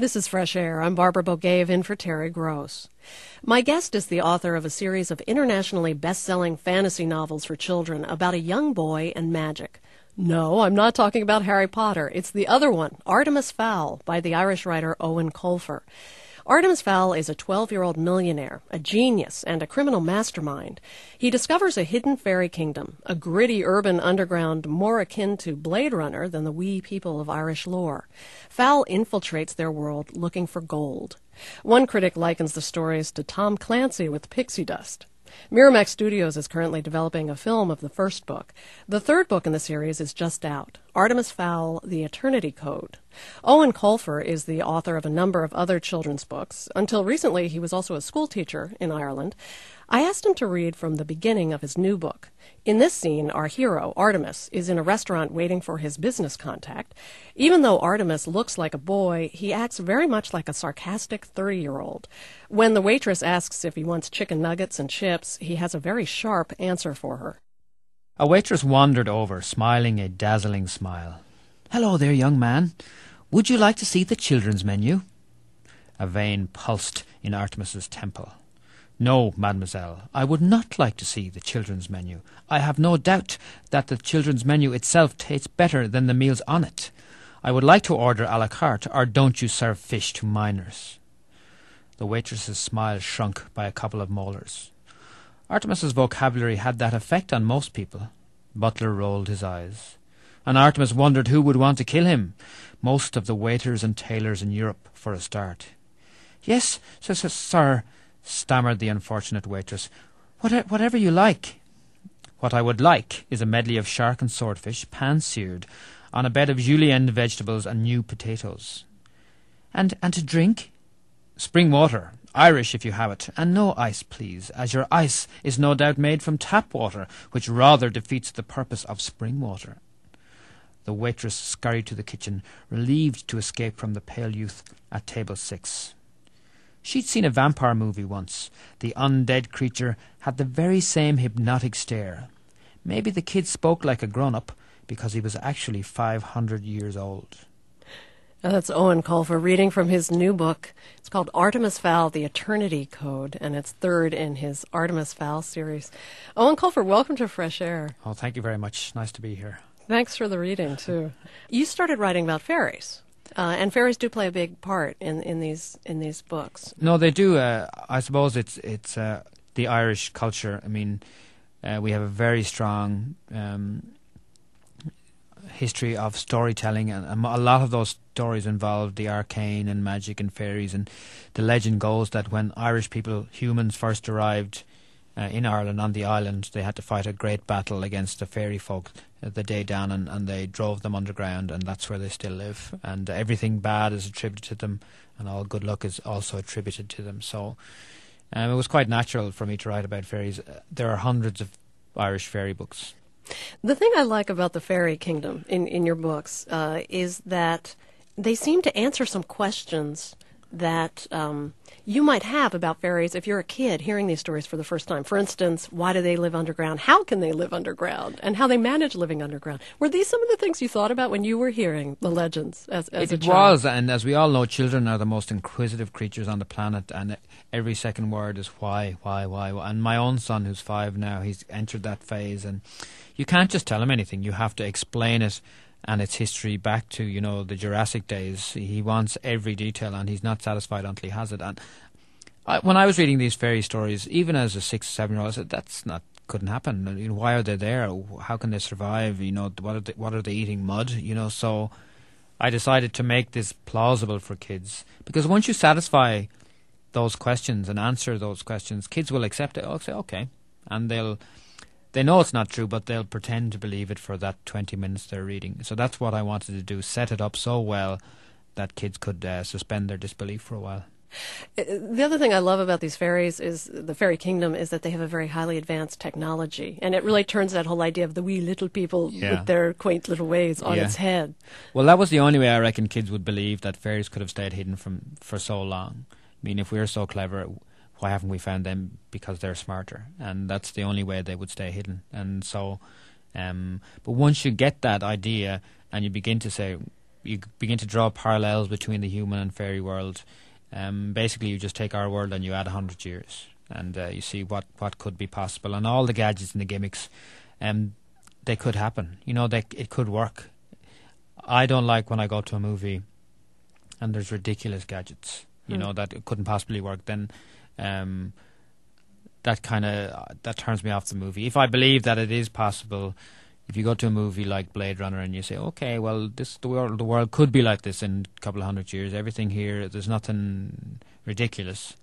This is Fresh Air. I'm Barbara Bogaev in for Terry Gross. My guest is the author of a series of internationally best-selling fantasy novels for children about a young boy and magic. No, I'm not talking about Harry Potter. It's the other one, Artemis Fowl, by the Irish writer Eoin Colfer. Artemis Fowl is a 12-year-old millionaire, a genius, and a criminal mastermind. He discovers a hidden fairy kingdom, a gritty urban underground more akin to Blade Runner than the wee people of Irish lore. Fowl infiltrates their world looking for gold. One critic likens the stories to Tom Clancy with pixie dust. Miramax Studios is currently developing a film of the first book. The third book in the series is just out, Artemis Fowl, The Eternity Code. Eoin Colfer is the author of a number of other children's books. Until recently, he was also a schoolteacher in Ireland. I asked him to read from the beginning of his new book. In this scene, our hero, Artemis, is in a restaurant waiting for his business contact. Even though Artemis looks like a boy, he acts very much like a sarcastic 30-year-old. When the waitress asks if he wants chicken nuggets and chips, he has a very sharp answer for her. A waitress wandered over, smiling a dazzling smile. "Hello there, young man. Would you like to see the children's menu?" A vein pulsed in Artemis's temple. "No, mademoiselle, I would not like to see the children's menu. I have no doubt that the children's menu itself tastes better than the meals on it. I would like to order à la carte, or don't you serve fish to minors?" The waitress's smile shrunk by a couple of molars. Artemis's vocabulary had that effect on most people. Butler rolled his eyes. And Artemis wondered who would want to kill him. Most of the waiters and tailors in Europe, for a start. "Yes, sir," stammered the unfortunate waitress. Whatever you like." "What I would like is a medley of shark and swordfish, pan-seared, on a bed of julienne vegetables and new potatoes." And to drink?" "Spring water, Irish if you have it, and no ice, please, as your ice is no doubt made from tap water, which rather defeats the purpose of spring water." The waitress scurried to the kitchen, relieved to escape from the pale youth at table 6. She'd seen a vampire movie once. The undead creature had the very same hypnotic stare. Maybe the kid spoke like a grown-up because he was actually 500 years old. That's Eoin Colfer reading from his new book. It's called Artemis Fowl, The Eternity Code, and it's third in his Artemis Fowl series. Eoin Colfer, welcome to Fresh Air. Oh, thank you very much. Nice to be here. Thanks for the reading, too. You started writing about fairies. And fairies do play a big part in these books. No, they do. I suppose it's the Irish culture. I mean, we have a very strong history of storytelling, and a lot of those stories involve the arcane and magic and fairies. And the legend goes that when Irish people, humans, first arrived in Ireland on the island, they had to fight a great battle against the fairy folk the day down, and they drove them underground, and that's where they still live. And everything bad is attributed to them, and all good luck is also attributed to them. So it was quite natural for me to write about fairies. There are hundreds of Irish fairy books. The thing I like about the fairy kingdom in your books is that they seem to answer some questions that you might have about fairies if you're a kid hearing these stories for the first time. For instance, why do they live underground? How can they live underground? And how they manage living underground. Were these some of the things you thought about when you were hearing the legends as a child? It was, and as we all know, children are the most inquisitive creatures on the planet, and every second word is why. And my own son, who's 5 now, he's entered that phase, and you can't just tell him anything. You have to explain it and its history back to, the Jurassic days. He wants every detail, and he's not satisfied until he has it. And when I was reading these fairy stories, even as a 6 or 7-year-old, I said, couldn't happen. Why are they there? How can they survive? What are they eating? Mud? So I decided to make this plausible for kids, because once you satisfy those questions and answer those questions, kids will accept it. They'll say, okay, and they know it's not true, but they'll pretend to believe it for that 20 minutes they're reading. So that's what I wanted to do, set it up so well that kids could suspend their disbelief for a while. The other thing I love about these fairies is the fairy kingdom is that they have a very highly advanced technology, and it really turns that whole idea of the wee little people with their quaint little ways on its head. Well, that was the only way I reckon kids would believe that fairies could have stayed hidden for so long. I mean, if we're so clever, why haven't we found them? Because they're smarter, and that's the only way they would stay hidden. And so, but once you get that idea and you begin to say, you begin to draw parallels between the human and fairy world. Basically, you just take our world and you add 100 years, and you see what could be possible. And all the gadgets and the gimmicks, they could happen. It could work. I don't like when I go to a movie and there's ridiculous gadgets, that it couldn't possibly work. Then that turns me off the movie. If I believe that it is possible, if you go to a movie like Blade Runner and you say, okay, well, the world could be like this in a couple of 100 years. Everything here, there's nothing ridiculous,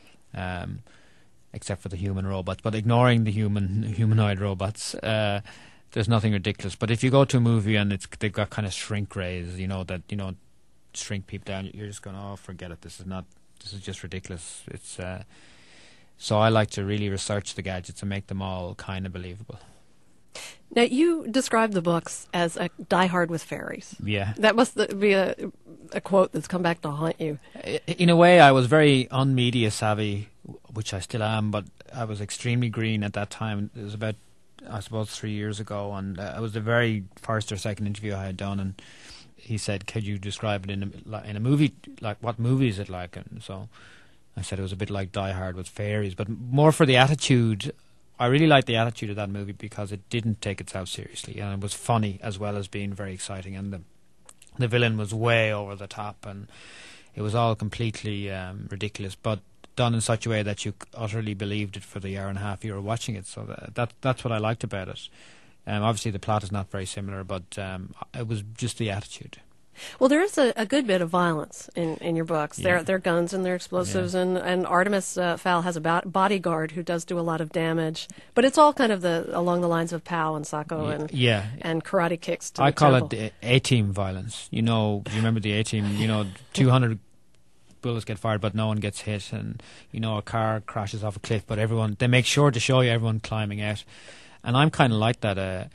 except for the human robots. But ignoring the humanoid robots, there's nothing ridiculous. But if you go to a movie and they've got kind of shrink rays, shrink people down, you're just going, oh, forget it. This is just ridiculous. It's so I like to really research the gadgets and make them all kind of believable. Now, you describe the books as a Die Hard with fairies. Yeah. That must be a quote that's come back to haunt you. In a way, I was very unmedia savvy, which I still am, but I was extremely green at that time. It was about, I suppose, 3 years ago, and it was the very first or second interview I had done, and he said, could you describe it in a movie? Like, what movie is it like? And so I said it was a bit like Die Hard with fairies, but more for the attitude. I really liked the attitude of that movie because it didn't take itself seriously, and it was funny as well as being very exciting. And the villain was way over the top, and it was all completely ridiculous, but done in such a way that you utterly believed it for the hour and a half you were watching it. So that's what I liked about it. Obviously, the plot is not very similar, but it was just the attitude. Well, there is a good bit of violence in your books. Yeah. There are guns and there are explosives, and Artemis Fowl has a bodyguard who does do a lot of damage. But it's all kind of along the lines of Pow and Sako and karate kicks to I the call temple. it the A-team violence. Do you remember the A-team? 200 bullets get fired, but no one gets hit, and a car crashes off a cliff, but they make sure to show you everyone climbing out. And I'm kind of like that.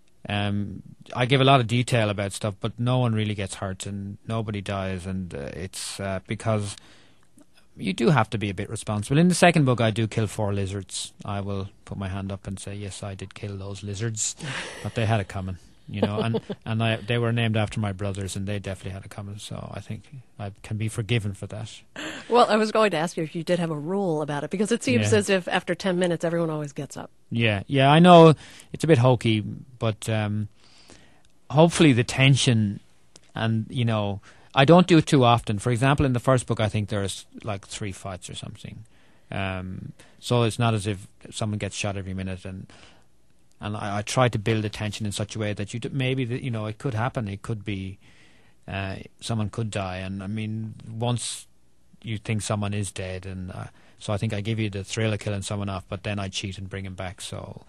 I give a lot of detail about stuff, but no one really gets hurt and nobody dies, and it's because you do have to be a bit responsible. In the second book, I do kill 4 lizards. I will put my hand up and say, yes, I did kill those lizards, but they had it coming, and they were named after my brothers, and they definitely had it coming, so I think I can be forgiven for that. Well, I was going to ask you if you did have a rule about it, because it seems as if after 10 minutes, everyone always gets up. Yeah, I know it's a bit hokey, but hopefully the tension, and I don't do it too often. For example, in the first book, I think there's like 3 fights or something, so it's not as if someone gets shot every minute, and I try to build the tension in such a way that it could happen. It could be someone could die, and I mean, once you think someone is dead, and so I think I give you the thrill of killing someone off, but then I cheat and bring him back. So,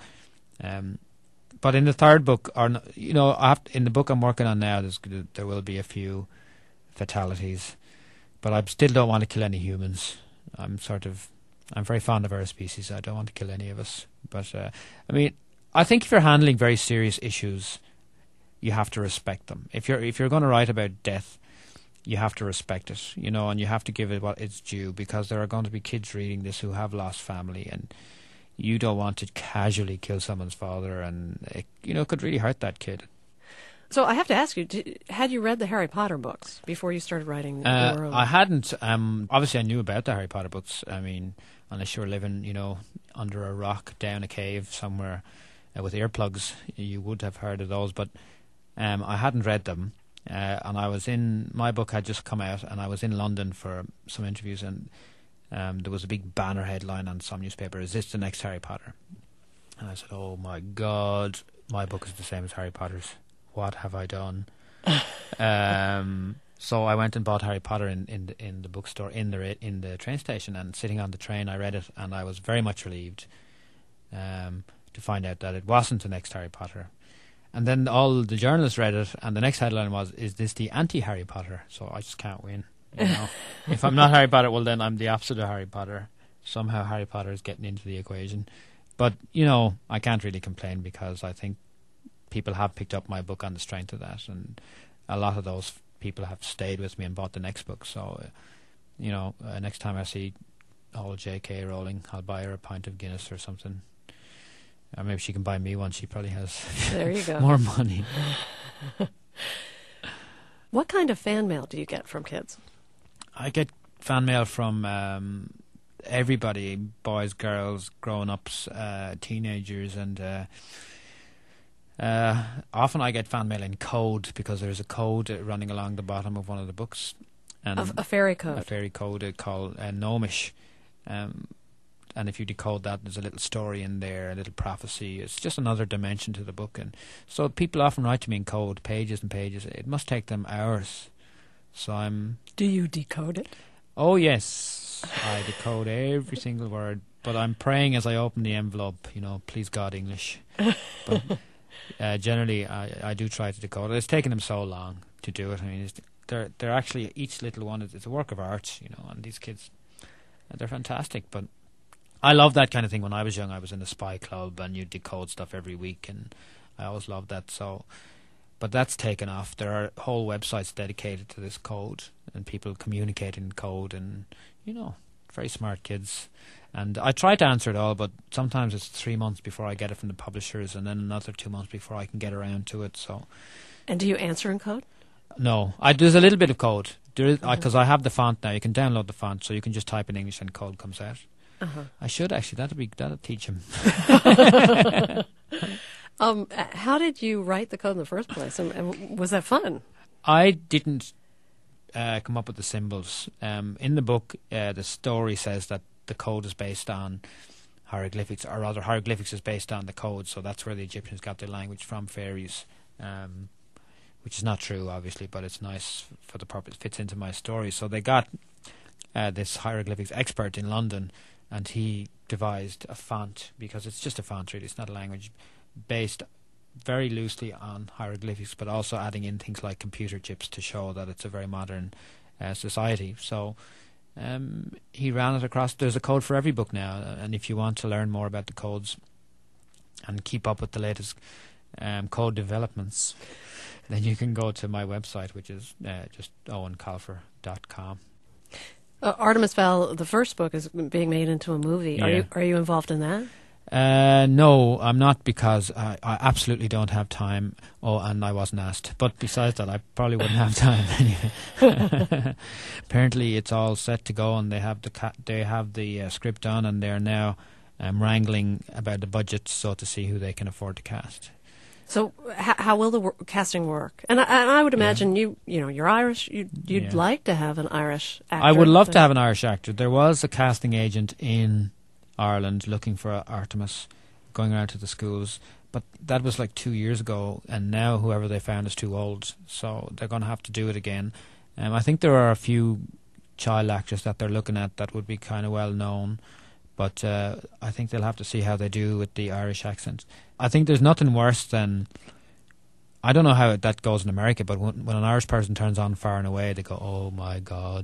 but in the third book, in the book I'm working on now, there will be a few fatalities, but I still don't want to kill any humans. I'm very fond of our species. I don't want to kill any of us. But I mean, I think if you're handling very serious issues, you have to respect them. If you're going to write about death, you have to respect it, and you have to give it what it's due, because there are going to be kids reading this who have lost family, and you don't want to casually kill someone's father, and it could really hurt that kid. So I have to ask you, had you read the Harry Potter books before you started writing your own? I hadn't. Obviously, I knew about the Harry Potter books. I mean, unless you were living, under a rock, down a cave somewhere with earplugs, you would have heard of those, but I hadn't read them. And my book had just come out, and I was in London for some interviews, and there was a big banner headline on some newspaper, "Is this the next Harry Potter?" And I said, oh my God, my book is the same as Harry Potter's. What have I done? So I went and bought Harry Potter in the bookstore in the train station, and sitting on the train I read it, and I was very much relieved to find out that it wasn't the next Harry Potter. And then all the journalists read it, and the next headline was, "Is this the anti-Harry Potter?" So I just can't win. If I'm not Harry Potter, well, then I'm the opposite of Harry Potter. Somehow Harry Potter is getting into the equation. But, I can't really complain, because I think people have picked up my book on the strength of that, and a lot of those people have stayed with me and bought the next book. So, next time I see old J.K. Rowling, I'll buy her a pint of Guinness or something. Or maybe she can buy me one. She probably has there you go. more money. What kind of fan mail do you get from kids? I get fan mail from everybody, boys, girls, grown-ups, teenagers, and often I get fan mail in code because there's a code running along the bottom of one of the books. And A fairy code. A fairy code called Gnomish. And if you decode that, there's a little story in there, a little prophecy. It's just another dimension to the book. And so people often write to me in code, pages and pages. It must take them hours. So Do you decode it? Oh, yes. I decode every single word. But I'm praying as I open the envelope, please God, English. But generally, I do try to decode it. It's taken them so long to do it. I mean, they're actually, each little one is a work of art, and these kids, they're fantastic. But I love that kind of thing. When I was young, I was in the spy club, and you decode stuff every week, and I always loved that. So, but that's taken off. There are whole websites dedicated to this code, and people communicating in code, and very smart kids. And I try to answer it all, but sometimes it's 3 months before I get it from the publishers, and then another 2 months before I can get around to it. So, and do you answer in code? No, there's a little bit of code. There is, because I have the font now. You can download the font, so you can just type in English and code comes out. I should actually. That'll teach him. How did you write the code in the first place? And was that fun? I didn't come up with the symbols. In the book, the story says that the code is based on hieroglyphics, or rather, hieroglyphics is based on the code. So that's where the Egyptians got their language from, fairies. Which is not true, obviously, but it's nice for the purpose. It fits into my story. So they got this hieroglyphics expert in London, and he devised a font, because it's just a font, really. It's not a language, based very loosely on hieroglyphics, but also adding in things like computer chips to show that it's a very modern society. So he ran it across. There's a code for every book now, and if you want to learn more about the codes and keep up with the latest code developments, then you can go to my website, which is just owencolfer.com. Artemis Fowl, the first book, is being made into a movie. Yeah. Are you involved in that? No, I'm not, because I absolutely don't have time. Oh, and I wasn't asked. But besides that, I probably wouldn't have time anyway. Apparently, it's all set to go, and they have the script done, and they're now wrangling about the budget, so to see who they can afford to cast. So how will the casting work? And I would imagine you're Irish. You'd like to have an Irish actor. I would love to have an Irish actor. There was a casting agent in Ireland looking for Artemis, going around to the schools, but that was like 2 years ago, and now whoever they found is too old, so they're going to have to do it again. I think there are a few child actors that they're looking at that would be kind of well known, but I think they'll have to see how they do with the Irish accent. I think there's nothing worse than, I don't know how that goes in America, but when an Irish person turns on Far and Away, they go, oh my God.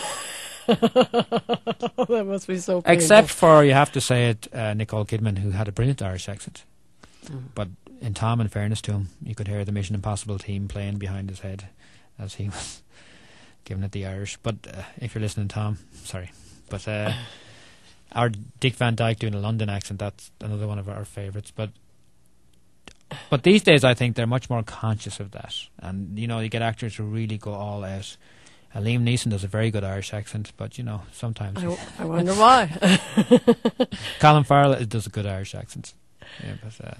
That must be so painful. Except for, you have to say it, Nicole Kidman, who had a brilliant Irish accent. But in Tom, in fairness to him, you could hear the Mission Impossible team playing behind his head as he was giving it the Irish. But if you're listening, Tom, sorry. But our Dick Van Dyke doing a London accent, that's another one of our favourites. But these days, I think they're much more conscious of that. And, you get actors who really go all out. Liam Neeson does a very good Irish accent, but, sometimes... I wonder why. Colin Farrell does a good Irish accent. Yeah, but...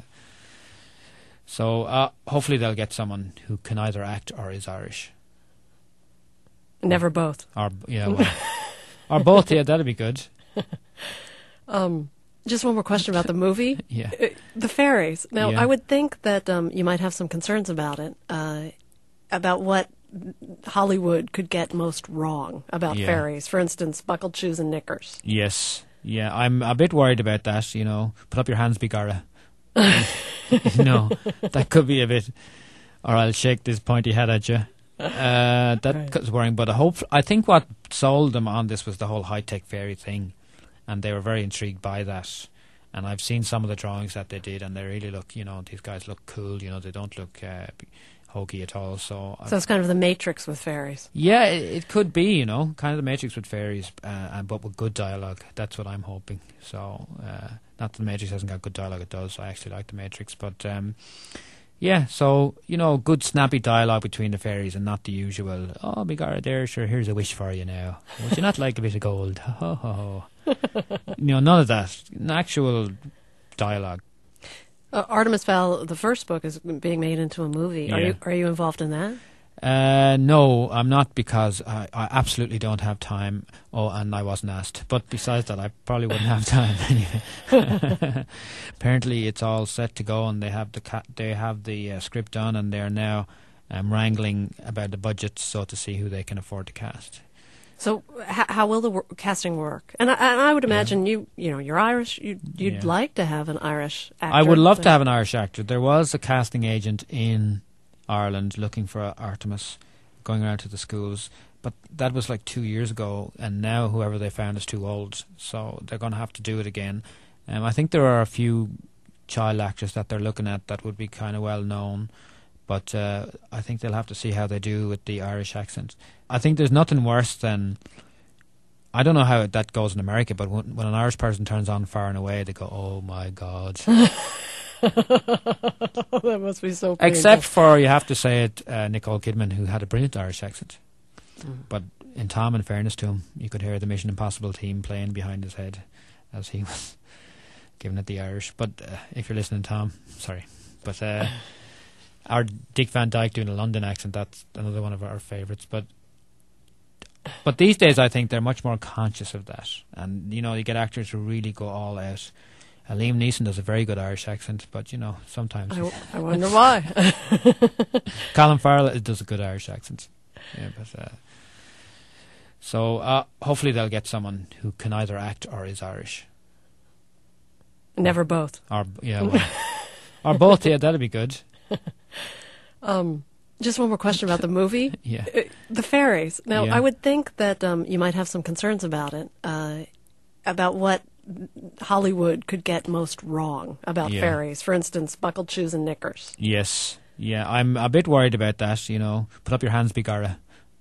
So hopefully they'll get someone who can either act or is Irish. Never both. Or or both, yeah, that'd be good. Just one more question about the movie. Yeah. The fairies. Now, Yeah. I would think that you might have some concerns about it, about what Hollywood could get most wrong about fairies. For instance, buckled shoes and knickers. Yes. Yeah, I'm a bit worried about that, Put up your hands, Bigara. That could be a bit, or I'll shake this pointy head at you. That's worrying, but I think what sold them on this was the whole high-tech fairy thing, and they were very intrigued by that. And I've seen some of the drawings that they did, and they really look, these guys look cool, they don't look hokey at all. So it's kind of the Matrix with fairies. Yeah, it could be, kind of the Matrix with fairies, but with good dialogue. That's what I'm hoping. So, not that the Matrix hasn't got good dialogue, it does. I actually like the Matrix, but Yeah, so, good snappy dialogue between the fairies and not the usual, oh, me gara there, sure, here's a wish for you now. Would you not like a bit of gold? Ho, ho, ho. None of that. An actual dialogue. Artemis Fowl, the first book, is being made into a movie. Yeah. Are you involved in that? No, I'm not, because I absolutely don't have time. Oh, and I wasn't asked. But besides that, I probably wouldn't have time anyway. Apparently, it's all set to go, and they have the script done, and they're now wrangling about the budget, so to see who they can afford to cast. So how will the casting work? And I would imagine you're Irish. You'd like to have an Irish actor. I would love to have an Irish actor. There was a casting agent in Ireland looking for Artemis, going around to the schools, but that was like 2 years ago, and now whoever they found is too old, so they're going to have to do it again. I think there are a few child actors that they're looking at that would be kind of well known, but I think they'll have to see how they do with the Irish accent. I think there's nothing worse than, I don't know how that goes in America, but when an Irish person turns on Far and Away, they go, oh my God. That must be so painful. Except for, you have to say it, Nicole Kidman, who had a brilliant Irish accent. But in Tom, in fairness to him, you could hear the Mission Impossible team playing behind his head as he was giving it the Irish. But if you're listening, Tom, sorry. But our Dick Van Dyke doing a London accent, that's another one of our favourites. But these days, I think they're much more conscious of that. And, you get actors who really go all out. Liam Neeson does a very good Irish accent, but, sometimes... I wonder why. Colin Farrell does a good Irish accent. Yeah, but... So, hopefully they'll get someone who can either act or is Irish. Never both. Or both, yeah, that'd be good. Just one more question about the movie. Yeah. The fairies. Now, Yeah. I would think that you might have some concerns about it, about what Hollywood could get most wrong about fairies. For instance, buckled shoes and knickers. Yes. Yeah, I'm a bit worried about that, Put up your hands, Bigara.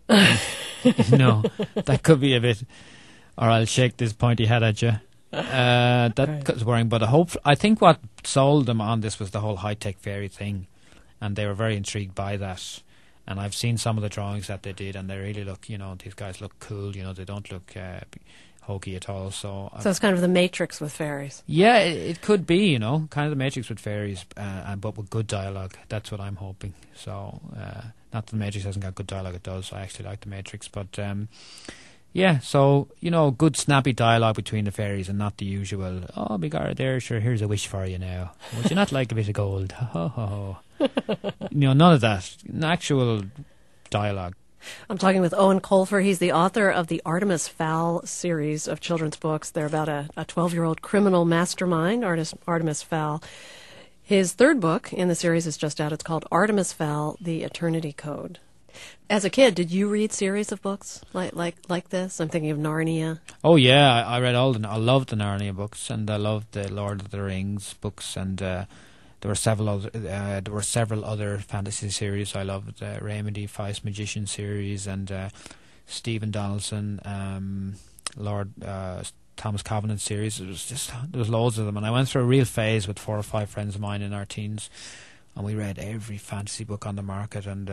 That could be a bit... Or I'll shake this pointy head at you. That's worrying, but I think what sold them on this was the whole high-tech fairy thing, and they were very intrigued by that. And I've seen some of the drawings that they did, and they really look, these guys look cool, they don't look hokey at all. So it's kind of the Matrix with fairies. Yeah, it could be, kind of the Matrix with fairies, but with good dialogue. That's what I'm hoping. So, not that the Matrix hasn't got good dialogue, it does. I actually like the Matrix, but... yeah, so, good snappy dialogue between the fairies and not the usual, oh, me gara there, sure, here's a wish for you now. Would you not like a bit of gold? Ho, ho, ho. None of that. An actual dialogue. I'm talking with Owen Colfer. He's the author of the Artemis Fowl series of children's books. They're about a 12-year-old criminal mastermind, Artemis Fowl. His third book in the series is just out. It's called Artemis Fowl, The Eternity Code. As a kid, did you read series of books like this? I'm thinking of Narnia. Oh yeah, I read all I loved the Narnia books, and I loved the Lord of the Rings books, and there were several other fantasy series I loved. Raymond E. Feist Magician series, and Stephen Donaldson, Lord Thomas Covenant series. There was loads of them, and I went through a real phase with 4 or 5 friends of mine in our teens, and we read every fantasy book on the market, and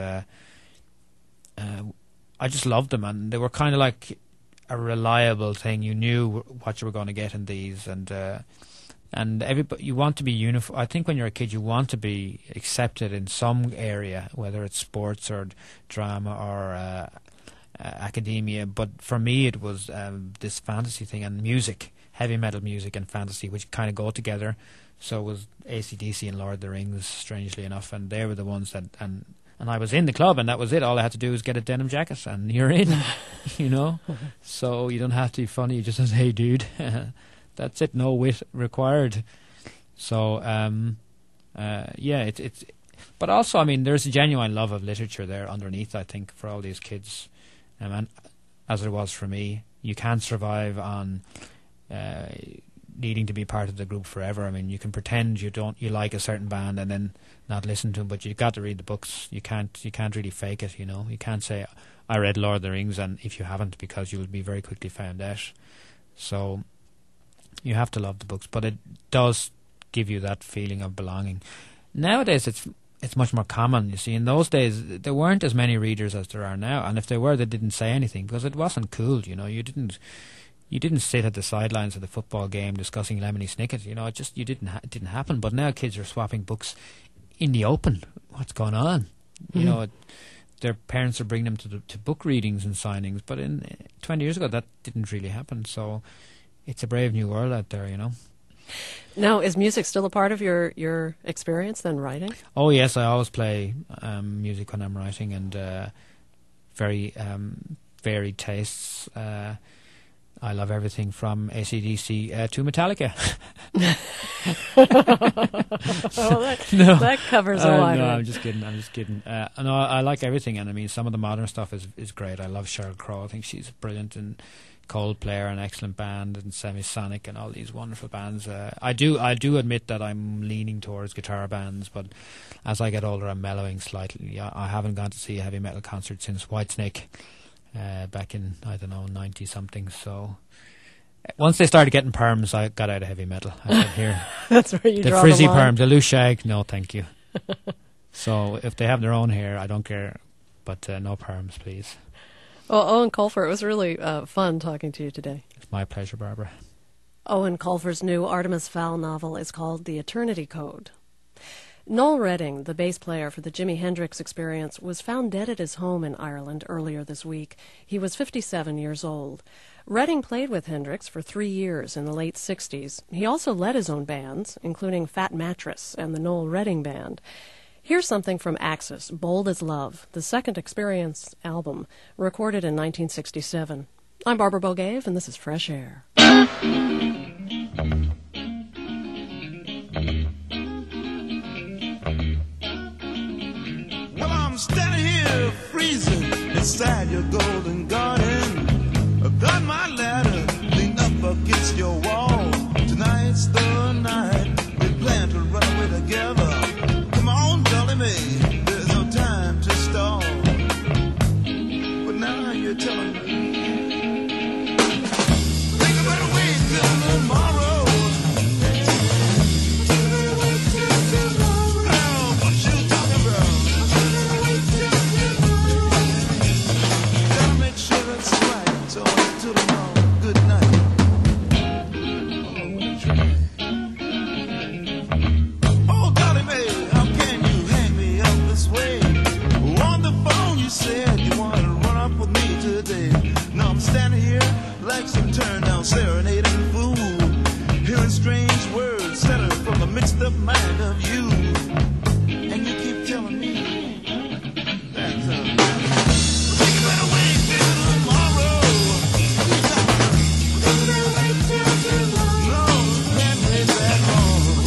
I just loved them, and they were kind of like a reliable thing. You knew what you were going to get in these, and everybody, you want to be uniform. I think when you're a kid, you want to be accepted in some area, whether it's sports or drama or academia. But for me, it was this fantasy thing and music, heavy metal music and fantasy, which kind of go together. So it was AC/DC and Lord of the Rings, strangely enough, and they were the ones that... And I was in the club, and that was it. All I had to do was get a denim jacket, and you're in, So you don't have to be funny. You just say, hey, dude, that's it. No wit required. So, it's... But also, I mean, there's a genuine love of literature there underneath, I think, for all these kids. And as it was for me, you can't survive on needing to be part of the group forever. I mean, you can pretend you like a certain band and then not listen to them, but you've got to read the books. You can't really fake it, You can't say, I read Lord of the Rings, and if you haven't, because you'll be very quickly found out. So you have to love the books, but it does give you that feeling of belonging. Nowadays, it's much more common. You see, in those days there weren't as many readers as there are now, and if they were, they didn't say anything because it wasn't cool. You know, you didn't sit at the sidelines of the football game discussing Lemony Snicket. You know, it didn't happen. But now kids are swapping books in the open. What's going on? You know, their parents are bringing them to book readings and signings. But 20 years ago, that didn't really happen. So it's a brave new world out there. You know. Now, is music still a part of your experience then, writing? Oh, yes, I always play music when I'm writing, and very varied tastes. I love everything from AC/DC to Metallica. That covers a wide. No, I'm just kidding. No, I like everything, and I mean, some of the modern stuff is great. I love Sheryl Crow. I think she's brilliant, and Coldplay are an excellent band, and Semisonic, and all these wonderful bands. I do admit that I'm leaning towards guitar bands, but as I get older, I'm mellowing slightly. I haven't gone to see a heavy metal concert since Whitesnake. Back in, I don't know, 90 something. So once they started getting perms, I got out of heavy metal. I said, here, that's where you the draw frizzy the line. perms, the loose shag, no thank you. So if they have their own hair, I don't care, but no perms, please. Well, Eoin Colfer, it was really fun talking to you today. It's my pleasure, Barbara. Eoin Colfer's new Artemis Fowl novel is called The Eternity Code. Noel Redding, the bass player for the Jimi Hendrix Experience, was found dead at his home in Ireland earlier this week. He was 57 years old. Redding played with Hendrix for 3 years in the late 60s. He also led his own bands, including Fat Mattress and the Noel Redding Band. Here's something from Axis, Bold as Love, the second Experience album, recorded in 1967. I'm Barbara Bogave, and this is Fresh Air. I'm standing here freezing inside your golden garden. I've got my ladder leaned up against your wall. Tonight's the night we plan to run away together. Come on, Dolly Mae, there's no time to stall. But now you're telling me think I better wait till tomorrow. Serenading fool, hearing strange words centered from the mixed up mind of you, and you keep telling me that think you better wait till tomorrow. No, can't wait that long.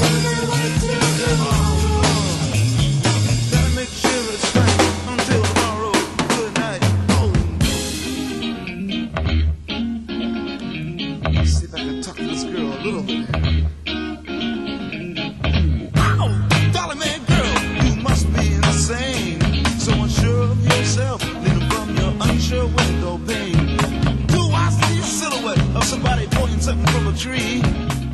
Gotta make sure it's right until tomorrow. Good night. See if I can talk to this girl a little bit. Ow! Dolly Mae girl, you must be insane. So unsure of yourself, leaning from your unsure window pane. Do I see a silhouette of somebody pointing something from a tree?